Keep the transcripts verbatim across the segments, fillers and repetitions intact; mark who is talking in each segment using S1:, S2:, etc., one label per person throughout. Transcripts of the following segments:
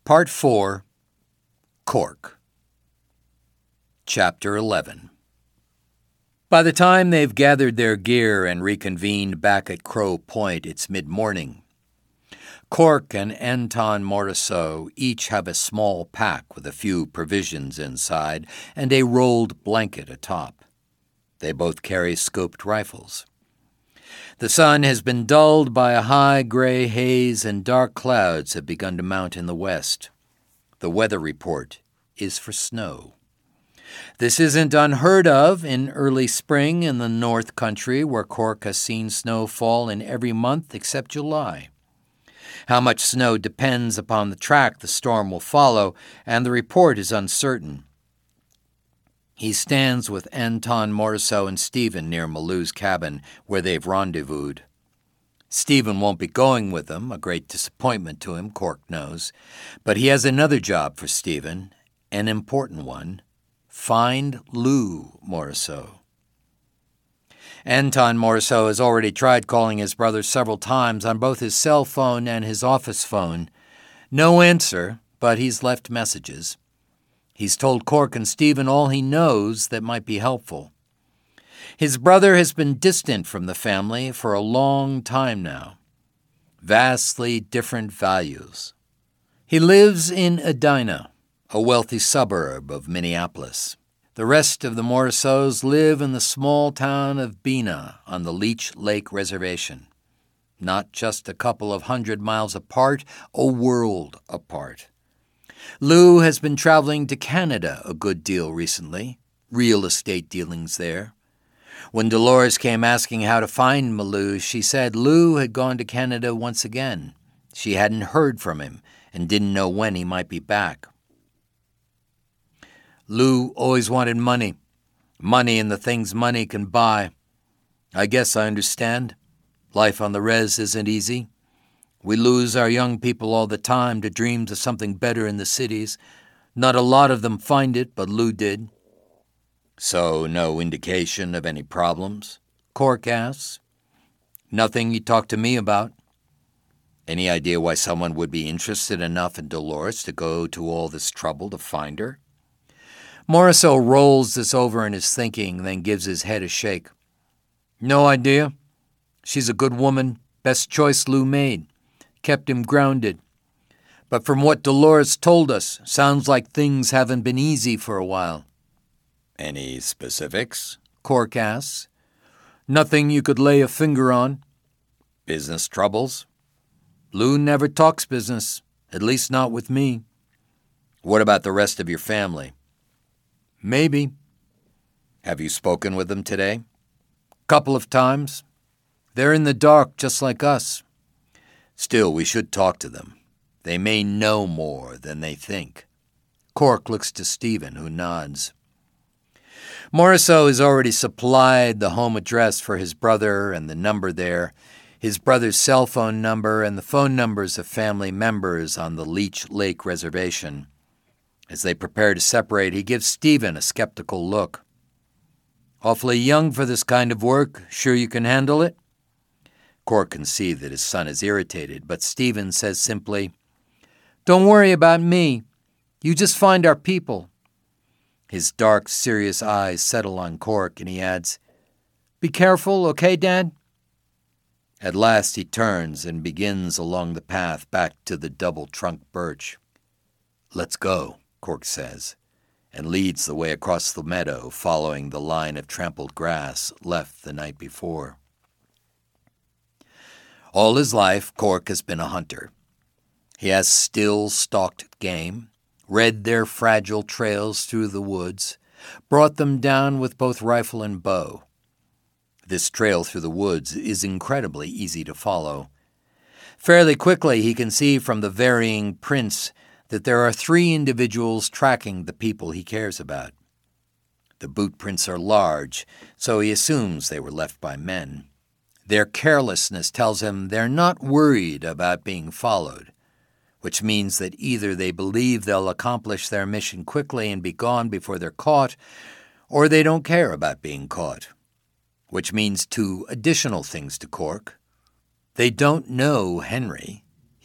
S1: Part four, Cork. Chapter eleven. By the time they've gathered their gear and reconvened back at Crow Point, it's mid-morning. Cork and Anton Morisseau each have a small pack with a few provisions inside and a rolled blanket atop. They both carry scoped rifles. The sun has been dulled by a high gray haze, and dark clouds have begun to mount in the west. The weather report is for snow. This isn't unheard of in early spring in the North Country, where Cork has seen snow fall in every month except July. How much snow depends upon the track the storm will follow, and the report is uncertain. He stands with Anton Morisseau and Stephen near Mallou's cabin, where they've rendezvoused. Stephen won't be going with them, a great disappointment to him, Cork knows. But he has another job for Stephen, an important one. Find Lou Morisseau. Anton Morisseau has already tried calling his brother several times on both his cell phone and his office phone. No answer, but he's left messages. He's told Cork and Stephen all he knows that might be helpful. His brother has been distant from the family for a long time now. Vastly different values. He lives in Edina, a wealthy suburb of Minneapolis. The rest of the Morisseaus live in the small town of Bena on the Leech Lake Reservation. Not just a couple of hundred miles apart, a world apart. Lou has been traveling to Canada a good deal recently, real estate dealings there. When Dolores came asking how to find Malou, she said Lou had gone to Canada once again. She hadn't heard from him and didn't know when he might be back. Lou always wanted money. Money and the things money can buy. I guess I understand. Life on the res isn't easy. We lose our young people all the time to dreams of something better in the cities. Not a lot of them find it, but Lou did. So no indication of any problems? Cork asks. Nothing you talked to me about. Any idea why someone would be interested enough in Dolores to go to all this trouble to find her? Morisseau rolls this over in his thinking, then gives his head a shake. No idea. She's a good woman. Best choice Lou made. Kept him grounded. But from what Dolores told us, sounds like things haven't been easy for a while. Any specifics? Cork asks. Nothing you could lay a finger on. Business troubles? Lou never talks business, at least not with me. What about the rest of your family? Maybe. Have you spoken with them today? Couple of times. They're in the dark just like us. Still, we should talk to them. They may know more than they think. Cork looks to Stephen, who nods. Morisseau has already supplied the home address for his brother and the number there, his brother's cell phone number, and the phone numbers of family members on the Leech Lake Reservation. As they prepare to separate, he gives Stephen a skeptical look. Awfully young for this kind of work. Sure you can handle it? Cork can see that his son is irritated, but Stephen says simply, Don't worry about me. You just find our people. His dark, serious eyes settle on Cork, and he adds, Be careful, okay, Dad? At last he turns and begins along the path back to the double-trunk birch. Let's go, Cork says, and leads the way across the meadow, following the line of trampled grass left the night before. All his life, Cork has been a hunter. He has still stalked game, read their fragile trails through the woods, brought them down with both rifle and bow. This trail through the woods is incredibly easy to follow. Fairly quickly he can see from the varying prints that there are three individuals tracking the people he cares about. The boot prints are large, so he assumes they were left by men. Their carelessness tells him they're not worried about being followed, which means that either they believe they'll accomplish their mission quickly and be gone before they're caught, or they don't care about being caught, which means two additional things to Cork. They don't know Henry.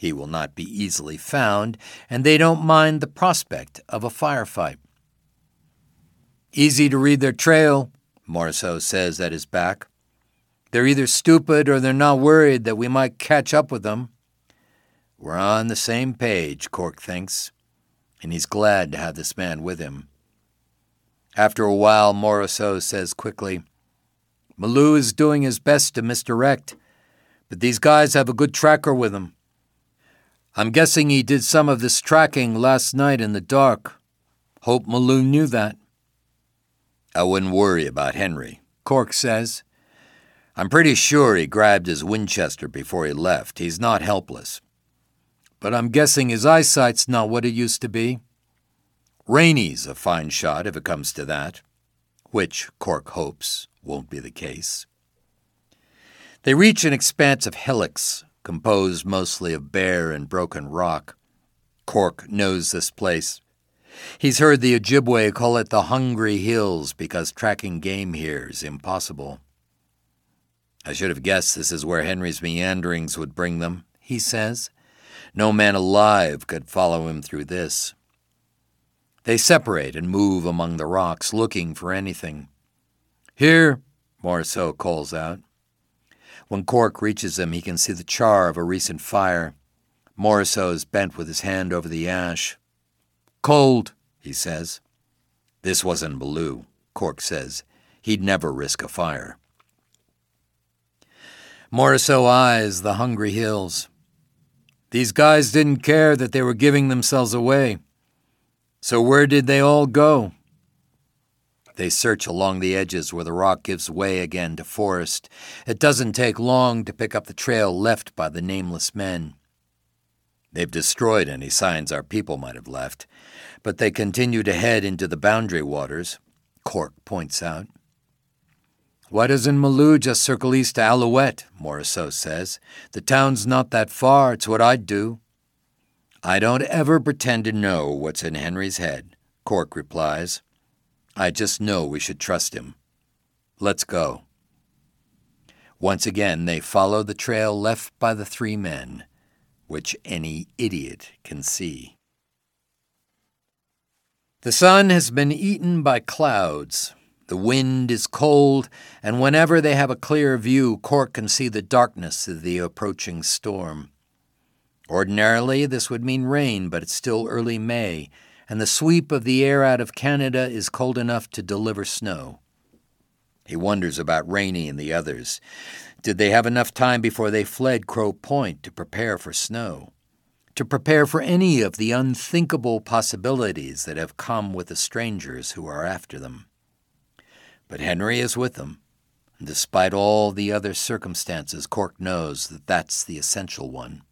S1: He will not be easily found, and they don't mind the prospect of a firefight. Easy to read their trail, Morrisseau says at his back. They're either stupid or they're not worried that we might catch up with them. We're on the same page, Cork thinks, and he's glad to have this man with him. After a while, Morrisseau says quickly, Malou is doing his best to misdirect, but these guys have a good tracker with him. I'm guessing he did some of this tracking last night in the dark. Hope Malou knew that. I wouldn't worry about Henry, Cork says. I'm pretty sure he grabbed his Winchester before he left. He's not helpless. But I'm guessing his eyesight's not what it used to be. Rainey's a fine shot if it comes to that, which Cork hopes won't be the case. They reach an expanse of hillocks, composed mostly of bare and broken rock. Cork knows this place. He's heard the Ojibwe call it the Hungry Hills because tracking game here is impossible. I should have guessed this is where Henry's meanderings would bring them, he says. No man alive could follow him through this. They separate and move among the rocks, looking for anything. Here, Morrisseau calls out. When Cork reaches him, he can see the char of a recent fire. Morrisseau is bent with his hand over the ash. Cold, he says. This wasn't Malou, Cork says. He'd never risk a fire. Morrisseau eyes the Hungry Hills. These guys didn't care that they were giving themselves away. So where did they all go? They search along the edges where the rock gives way again to forest. It doesn't take long to pick up the trail left by the nameless men. They've destroyed any signs our people might have left, but they continue to head into the boundary waters, Cork points out. Why doesn't Malou just circle east to Alouette, Morrisseau says. The town's not that far, it's what I'd do. I don't ever pretend to know what's in Henry's head, Cork replies. I just know we should trust him. Let's go. Once again, they follow the trail left by the three men, which any idiot can see. The sun has been eaten by clouds. The wind is cold, and whenever they have a clear view, Cork can see the darkness of the approaching storm. Ordinarily, this would mean rain, but it's still early May, and the sweep of the air out of Canada is cold enough to deliver snow. He wonders about Rainey and the others. Did they have enough time before they fled Crow Point to prepare for snow? To prepare for any of the unthinkable possibilities that have come with the strangers who are after them? But Henry is with them, and despite all the other circumstances, Cork knows that that's the essential one.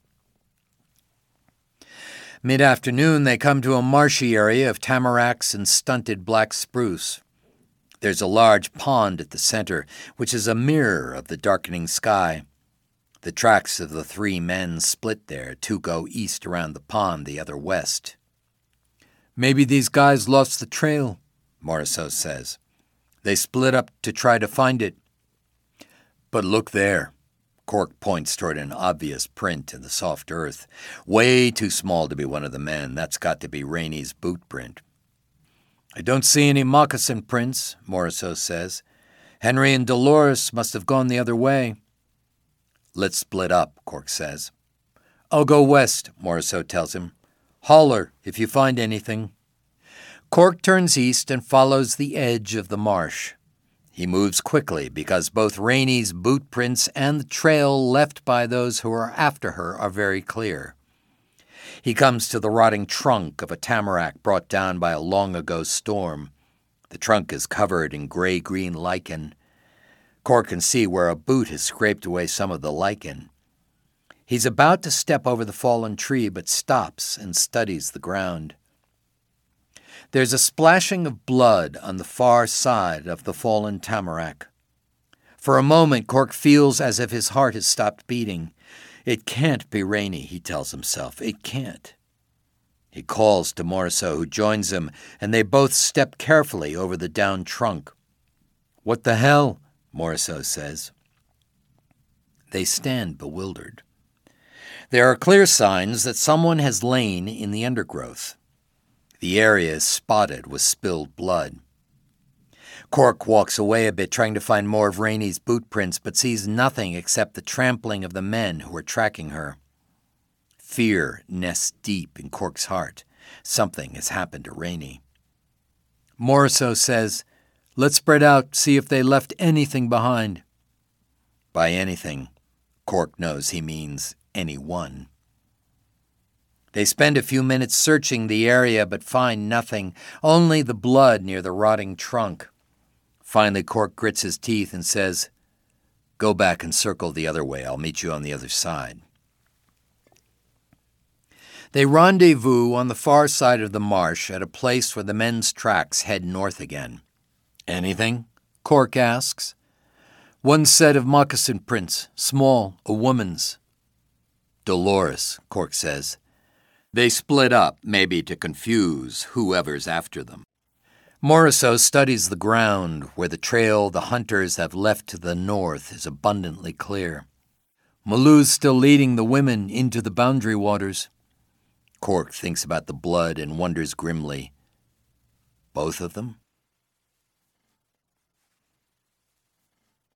S1: Mid-afternoon, they come to a marshy area of tamaracks and stunted black spruce. There's a large pond at the center, which is a mirror of the darkening sky. The tracks of the three men split there. Two go east around the pond, the other west. Maybe these guys lost the trail, Morrisseau says. They split up to try to find it. But look there. Cork points toward an obvious print in the soft earth. Way too small to be one of the men. That's got to be Rainey's boot print. I don't see any moccasin prints, Morrisseau says. Henry and Dolores must have gone the other way. Let's split up, Cork says. I'll go west, Morrisseau tells him. Holler if you find anything. Cork turns east and follows the edge of the marsh. He moves quickly because both Rainey's boot prints and the trail left by those who are after her are very clear. He comes to the rotting trunk of a tamarack brought down by a long-ago storm. The trunk is covered in gray-green lichen. Cork can see where a boot has scraped away some of the lichen. He's about to step over the fallen tree, but stops and studies the ground. There's a splashing of blood on the far side of the fallen tamarack. For a moment, Cork feels as if his heart has stopped beating. It can't be Rainey, he tells himself. It can't. He calls to Morrisseau, who joins him, and they both step carefully over the downed trunk. What the hell? Morrisseau says. They stand bewildered. There are clear signs that someone has lain in the undergrowth. The area is spotted with spilled blood. Cork walks away a bit, trying to find more of Rainey's boot prints, but sees nothing except the trampling of the men who are tracking her. Fear nests deep in Cork's heart. Something has happened to Rainey. Morisot says, "Let's spread out, see if they left anything behind." By anything, Cork knows he means anyone. They spend a few minutes searching the area but find nothing, only the blood near the rotting trunk. Finally, Cork grits his teeth and says, "Go back and circle the other way. I'll meet you on the other side." They rendezvous on the far side of the marsh at a place where the men's tracks head north again. "Anything?" Cork asks. "One set of moccasin prints, small, a woman's." "Dolores," Cork says. "They split up, maybe to confuse whoever's after them." Morisot studies the ground where the trail the hunters have left to the north is abundantly clear. Malou's still leading the women into the boundary waters. Cork thinks about the blood and wonders grimly. Both of them?